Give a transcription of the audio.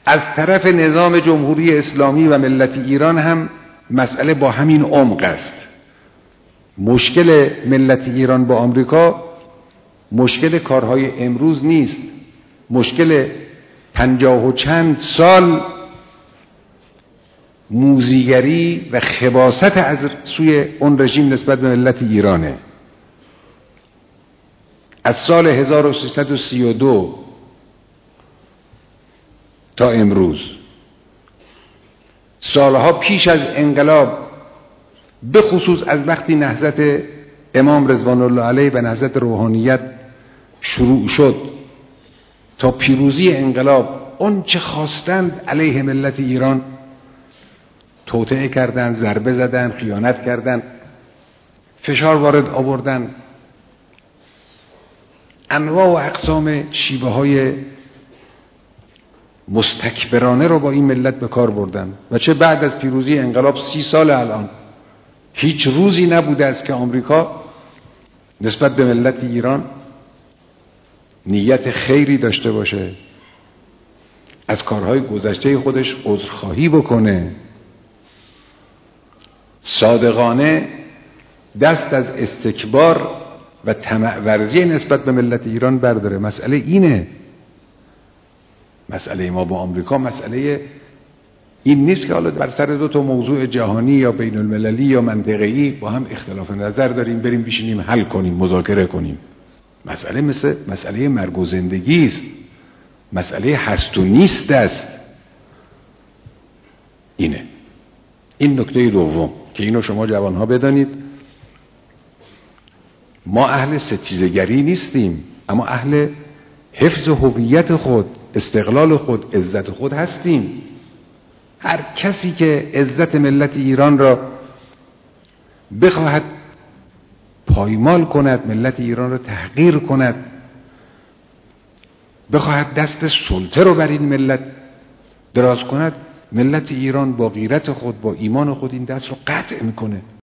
از طرف نظام جمهوری اسلامی و ملت ایران هم مسئله با همین عمق است. مشکل ملت ایران با آمریکا مشکل کارهای امروز نیست، مشکل 50 و چند سال موذیگری و خباثت از سوی اون رژیم نسبت به ملت ایرانه. از سال 1332 تا امروز، سالها پیش از انقلاب، به خصوص از وقتی نهضت امام رضوان الله علیه و نهضت روحانیت شروع شد تا پیروزی انقلاب، اون چه خواستند علیه ملت ایران توطئه کردند، ضربه زدند، خیانت کردند، فشار وارد آوردند، انواع و اقسام شیوه های مستکبرانه رو با این ملت به کار بردن. و چه بعد از پیروزی انقلاب 30 سال الان هیچ روزی نبوده است که آمریکا نسبت به ملت ایران نیت خیری داشته باشه، از کارهای گذشته خودش عذرخواهی بکنه، صادقانه دست از استکبار و طمع ورزی نسبت به ملت ایران برداره. مسئله اینه. مسئله ما با آمریکا مسئله این نیست که حالا بر سر 2 تا موضوع جهانی یا بین المللی یا منطقه‌ای با هم اختلاف نظر داریم بریم بشینیم حل کنیم، مذاکره کنیم. مسئله مثل مسئله مرگ و زندگی است، مسئله هست و نیست است. اینه. این نکته دوم که اینو شما جوانها بدانید. ما اهل ستیزگری نیستیم، اما اهل حفظ هویت خود، استقلال خود، عزت خود هستیم. هر کسی که عزت ملت ایران را بخواهد پایمال کند، ملت ایران را تحقیر کند، بخواهد دست سلطه رو بر این ملت دراز کند، ملت ایران با غیرت خود، با ایمان خود این دست رو قطع میکنه.